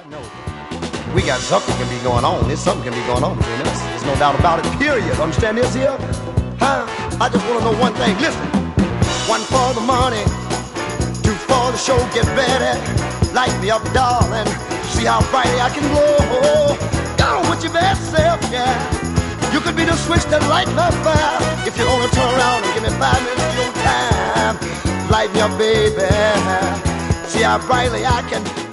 know we got something can be going on. There's something can be going on between us. There's no doubt about it, period. Understand this here? Huh? I just want to know one thing. Listen. One for the money, two for the show. Get ready. Light me up, darling. See how brightly I can glow. Go on with your best self, yeah. You could be the switch that light my fire. If you only turn around and give me 5 minutes of your time. Light me up, baby. See how brightly I can